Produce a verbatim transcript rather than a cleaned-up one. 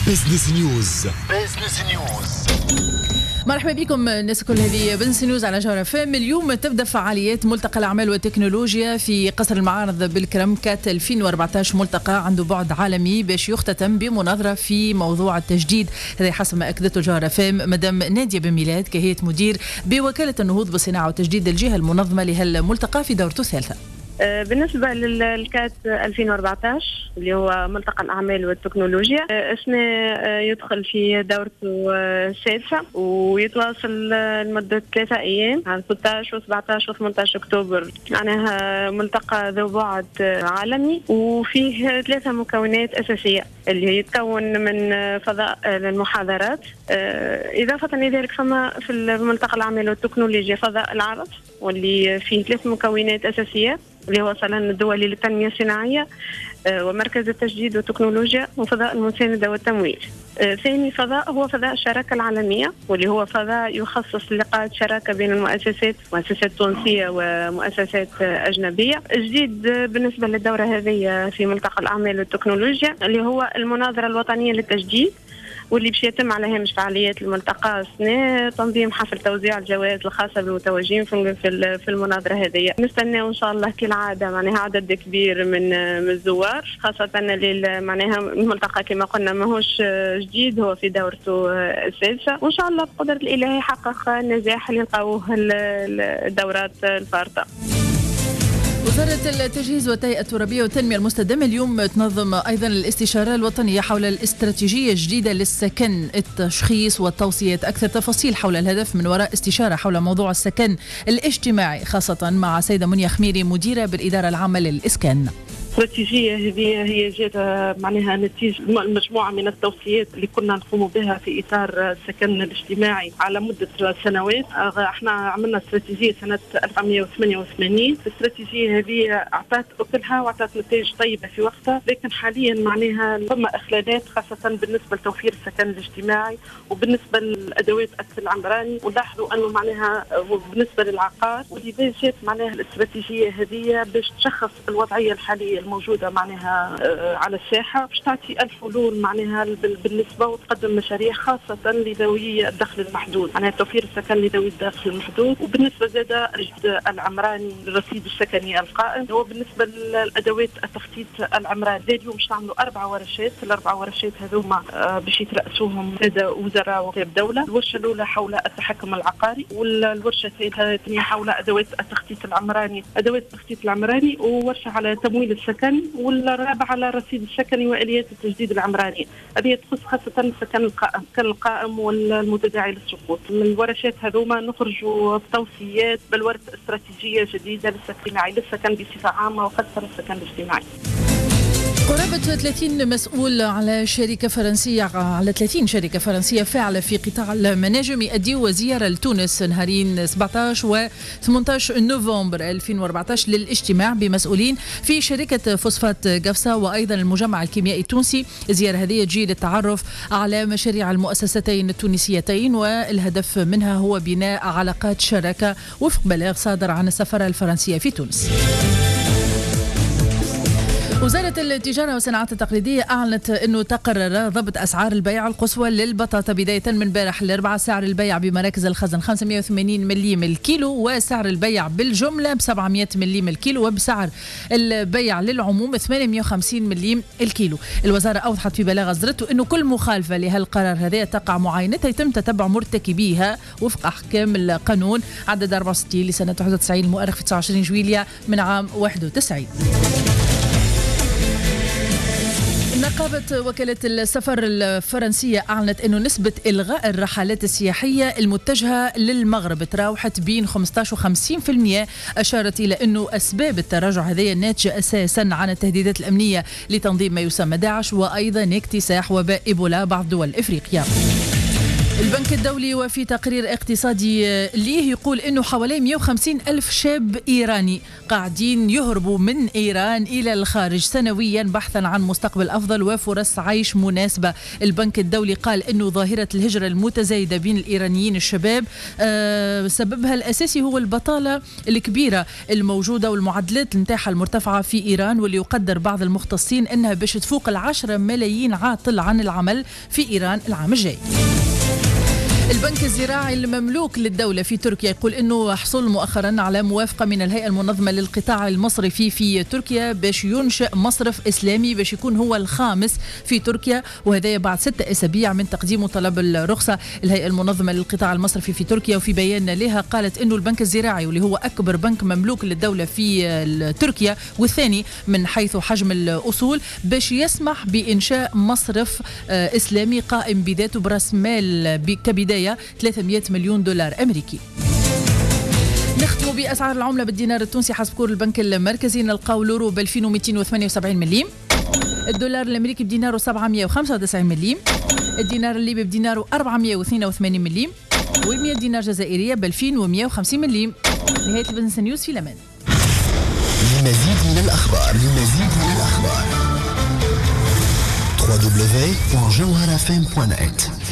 بزنس نيوز. بزنس نيوز. مرحبا بكم الناس كل هذه بزنس نيوز على جوهر اف ام. اليوم تبدا فعاليات ملتقى الاعمال والتكنولوجيا في قصر المعارض بالكرم كات ألفين وأربعة عشر. ملتقى عنده بعد عالمي باش يختتم بمناظره في موضوع التجديد، هذا حسب ما اكدته جوهر اف ام مدام ناديه بن ميلاد كهيئه مدير بوكاله النهوض بالصناعه والتجديد، الجهه المنظمه لهالملتقى في دورته الثالثه. بالنسبة للكات ألفين وأربعة عشر اللي هو ملتقى الأعمال والتكنولوجيا، اسمه يدخل في دورته السادسة ويتواصل لمدة ثلاثة أيام على ستة عشر وسبعة عشر وثمانية عشر أكتوبر. معناها ملتقى ذو بعد عالمي وفيه ثلاثة مكونات أساسية اللي يتكون من فضاء للمحاضرات، إضافة إلى ذلك فما في الملتقى الأعمال والتكنولوجيا فضاء العرض واللي فيه ثلاث مكونات أساسية اللي هو صالون الدولي للتنمية الصناعية ومركز التجديد والتكنولوجيا وفضاء المساندة والتمويل. ثاني فضاء هو فضاء الشراكة العالمية واللي هو فضاء يخصص لإقامة شراكة بين المؤسسات مؤسسات تونسية ومؤسسات أجنبية. جديد بالنسبة للدورة هذه في ملتقى الأعمال والتكنولوجيا اللي هو المناظرة الوطنية للتجديد، واللي باش يتم على هامش فعاليات الملتقى السنة تنظيم حفل توزيع الجوائز الخاصة بالمتوجين في في المناظرة هذه. نستناو إن شاء الله كالعادة معناها عدد كبير من من الزوار، خاصة لل معناها الملتقى كما قلنا ماهوش جديد، هو في دورته السادسة، وإن شاء الله بقدرة الإله يحقق النجاح اللي لقاوه الدورات الفارطة. وزارة التجهيز والتهيئة الترابية والتنمية المستدامة اليوم تنظم أيضا الاستشارة الوطنية حول الاستراتيجية الجديدة للسكن، التشخيص والتوصيات. أكثر تفاصيل حول الهدف من وراء استشارة حول موضوع السكن الاجتماعي خاصة مع سيدة منيا خميري مديرة بالإدارة العامة للإسكان. الاستراتيجية هذه هي جات معناها نتيجة مجموعة من التوصيات اللي كنا نقوم بها في إطار السكن الاجتماعي على مدة سنوات. احنا عملنا استراتيجية سنة ألف وتسعمائة وثمانية وثمانين. الاستراتيجية هذه أعطت أكلها وأعطت نتائج طيبة في وقتها، لكن حاليا معناها ثم إخلالات خاصة بالنسبة لتوفير السكن الاجتماعي وبالنسبة للأدوات الأكل العمراني. ونلاحظوا أنه معناها بالنسبة للعقار، ولذا جات معناها الاستراتيجية هذه باش تشخص الوضعية الحالية الموجودة معناها على الساحة، باش تعطي الحلول معناها بالنسبة وتقدم مشاريع خاصة لذوي الدخل المحدود، معناها توفير السكن لذوي الدخل المحدود. وبالنسبة زادة الرشد العمراني للرصيد السكني القائم. هو بالنسبة للأدوات التخطيط العمراني زاد اليوم باش نعملوا أربع ورشات، الأربع ورشات هذوما باش يترأسوهم زادة وزراء وكتاب دولة. الورشة الأولى حول التحكم العقاري، والورشة الثانية حول أدوات التخطيط العمراني أدوات التخطيط العمراني وورشة على تمويل السكن، والرابع على الرصيد السكني واليات التجديد العمراني. هذه تخص خاصه السكن القائم كان القائم والمتداعي للسقوط. من الورشات هذوما نخرجوا بتوصيات بالورد استراتيجيه جديده للسكن الاجتماعي للسكن بصفه عامه وخاصه السكن الاجتماعي. قرابة ثلاثين مسؤول على شركة فرنسية على ثلاثين شركة فرنسية فاعلة في قطاع المناجم يؤديوا زيارة لتونس نهارين سبعة عشر و ثمانية عشر نوفمبر ألفين وأربعة عشر للاجتماع بمسؤولين في شركة فوسفات قفصة وأيضا المجمع الكيميائي التونسي. الزيارة هذه تجي للتعرف على مشاريع المؤسستين التونسيتين، والهدف منها هو بناء علاقات شراكة وفق بلاغ صادر عن السفارة الفرنسية في تونس. وزارة التجارة والصناعات التقليدية أعلنت أنه تقرر ضبط أسعار البيع القصوى للبطاطا بداية من بارح الأربعاء. سعر البيع بمراكز الخزن خمسمائة وثمانين مليم الكيلو، وسعر البيع بالجملة ب سبعمائة مليم الكيلو، وبسعر البيع للعموم ثمانمائة وخمسين مليم الكيلو. الوزارة أوضحت في بلاغ أصدرته أنه كل مخالفة لهالقرار هذا تقع معاينتها يتم تتبع مرتكبيها وفق أحكام القانون عدد أربعة وستين لسنة واحد وتسعين المؤرخ في تسعة وعشرين جويلية من عام واحد وتسعين. نقابة وكالة السفر الفرنسية أعلنت أنه نسبة إلغاء الرحلات السياحية المتجهة للمغرب تراوحت بين خمسة عشر و خمسين بالمئة. أشارت إلى أنه أسباب التراجع هذه ناتجة أساسا عن التهديدات الأمنية لتنظيم ما يسمى داعش وأيضا اكتساح وباء إيبولا بعض دول إفريقيا. البنك الدولي وفي تقرير اقتصادي ليه يقول انه حوالي مئة وخمسين ألف شاب ايراني قاعدين يهربوا من ايران الى الخارج سنويا بحثا عن مستقبل افضل وفرص عيش مناسبه. البنك الدولي قال انه ظاهره الهجره المتزايده بين الايرانيين الشباب آه سببها الاساسي هو البطاله الكبيره الموجوده والمعدلات نتاعها المرتفعه في ايران، واللي يقدر بعض المختصين انها باش تفوق العشرة ملايين عاطل عن العمل في ايران العام الجاي. البنك الزراعي المملوك للدولة في تركيا يقول أنه حصل مؤخرا على موافقة من الهيئة المنظمة للقطاع المصرفي في تركيا باش ينشئ مصرف إسلامي باش يكون هو الخامس في تركيا، وهذا بعد ستة أسابيع من تقديم طلب الرخصة. الهيئة المنظمة للقطاع المصرفي في تركيا وفي بيان لها قالت أنه البنك الزراعي واللي هو أكبر بنك مملوك للدولة في تركيا والثاني من حيث حجم الأصول باش يسمح بإنشاء مصرف إسلامي قائم بذاته برأس مال كبداية ثلاثمئة مليون دولار أمريكي. نختم بأسعار العملة بالدينار التونسي حسب كور البنك المركزي نلقاو اليورو ب ألفين ومئتين وثمانية وسبعين مليم، الدولار الأمريكي بديناره سبعمئة وخمسة وتسعين مليم، الدينار الليبي بديناره أربعمئة واثنين وثمانين مليم، و100 دينار جزائرية ب ألفين ومئة وخمسين مليم. نهاية البزنس نيوز في الأمان. لمزيد من الأخبار لمزيد من الأخبار دبليو دبليو دبليو دوت جوهر اف ام دوت نت.